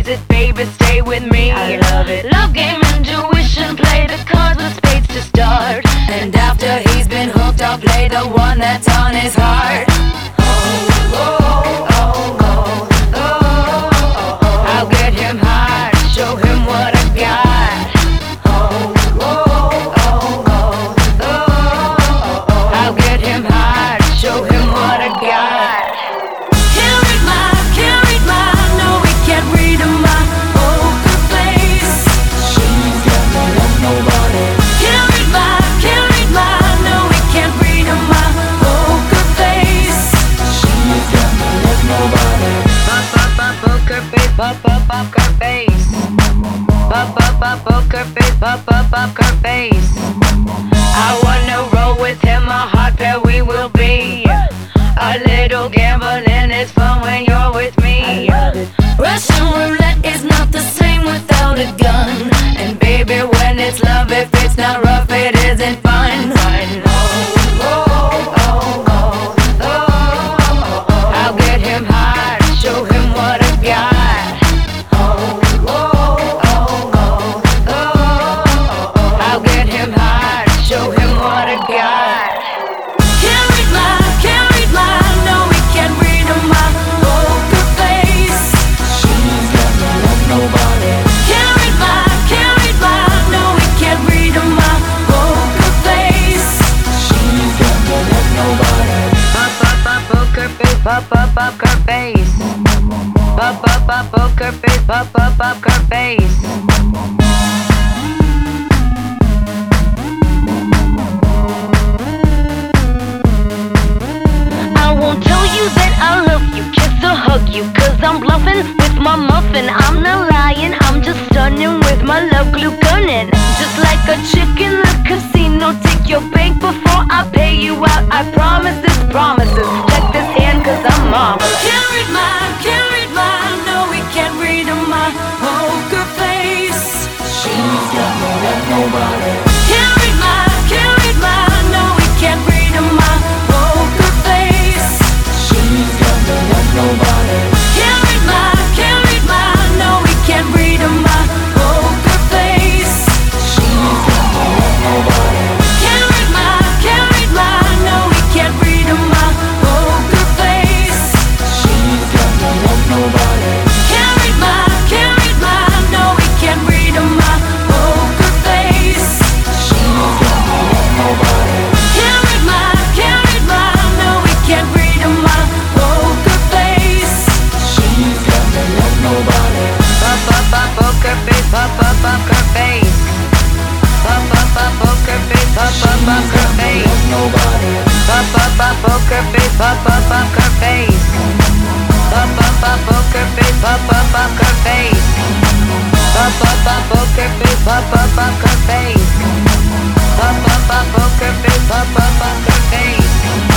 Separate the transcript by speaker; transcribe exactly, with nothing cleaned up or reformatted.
Speaker 1: plays it, baby, stay with me. I love it. Love game, intuition, play the cards with spades to start. And after he's been hooked, I'll play the one that's on his heart. Oh, oh, oh, oh, oh, oh, oh. I'll get him high, show him what I got. Oh, oh, oh, oh, oh, oh, oh. I'll get him high, show him what I got. Can't read my, can't read my, no, we can't read my poker face.
Speaker 2: She's got me like nobody.
Speaker 1: Can't read my, can't read my, no, we can't read my poker face.
Speaker 2: She's got me like nobody.
Speaker 1: Pop, pop, pop, poker face, pop, pop, poker face. Pop, pop, pop, poker face, pop, pop, poker face. I wanna roll with him, a hot pair we will be. A little gambling is fun when you're with me. Russian roulette is not the same without a gun. And baby, when it's love, if it's not rough, it isn't fun. Oh, oh, oh, oh, oh, oh, oh. I'll get him high, show him what I got. Oh, oh, oh, oh, oh, oh, oh. I'll get him high, show him what I got. Can't read my, can't read my, no, we can't read my poker face.
Speaker 2: She's got me like nobody.
Speaker 1: Can't read my, can't read my, no, we can't read my poker face.
Speaker 2: She's got me like nobody.
Speaker 1: Pop, pop, pop, poker face, pop, pop, poker face. Pop, pop, pop, poker face, pop, pop, poker face. I won't tell you that I love you, kiss or hug you, cause I'm bluffing with my muffin. I'm not lying, I'm just stunning with my love glue gunning. Just like a chick in the casino, take your bank before I pay you out. I promise this promises, check this hand cause I'm marvelous. Can't read my, can't read my, no, we can't read my poker face.
Speaker 2: She's got me like nobody.
Speaker 1: Can't read my, can't read my, no, we can't read my poker face.
Speaker 2: She's got me like nobody.
Speaker 1: Can't read my, can't read my, no, we can't read my poker face.
Speaker 2: She's got me like nobody.
Speaker 1: Can't read my, can't read my, no, we can't read my poker face.
Speaker 2: She's got me like nobody.
Speaker 1: Can't read my, can't read my, no, we can't read my poker face.
Speaker 2: She's got me like nobody.
Speaker 1: Can't read my, can't read my, no, we can't read my poker face.
Speaker 2: She's got me like nobody.
Speaker 1: Pop, pop, pop, poker face, pop, pop, poker face. Pop, pop, pop, poker face, pop, pop, poker face.
Speaker 2: Like nobody.
Speaker 1: Pop, pop, pop, poker face, pop, pop, poker face. Pop, pop, pop, poker face, pop, pop, poker face. Pop, pop, pop, poker face, pop, pop, poker face. Pop, pop, pop, poker face, pop, pop, poker face.